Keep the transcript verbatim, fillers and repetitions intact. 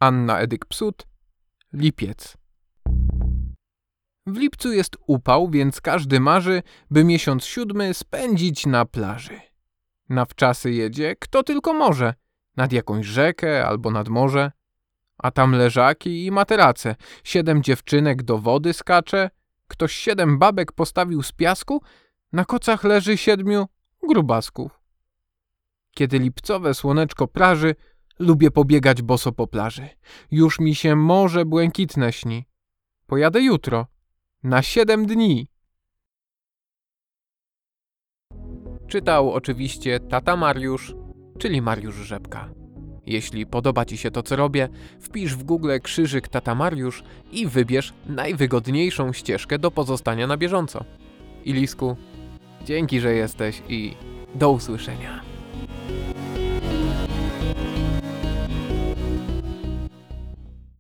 Anna Edyk-Psut, lipiec. W lipcu jest upał, więc każdy marzy, by miesiąc siódmy spędzić na plaży. Na wczasy jedzie, kto tylko może, nad jakąś rzekę albo nad morze. A tam leżaki i materace, siedem dziewczynek do wody skacze, ktoś siedem babek postawił z piasku, na kocach leży siedmiu grubasków. Kiedy lipcowe słoneczko praży, lubię pobiegać boso po plaży. Już mi się morze błękitne śni. Pojadę jutro, na siedem dni. Czytał oczywiście tata Mariusz, czyli Mariusz Rzepka. Jeśli podoba Ci się to, co robię, wpisz w Google krzyżyk tata Mariusz i wybierz najwygodniejszą ścieżkę do pozostania na bieżąco. Ilisku, dzięki, że jesteś i do usłyszenia.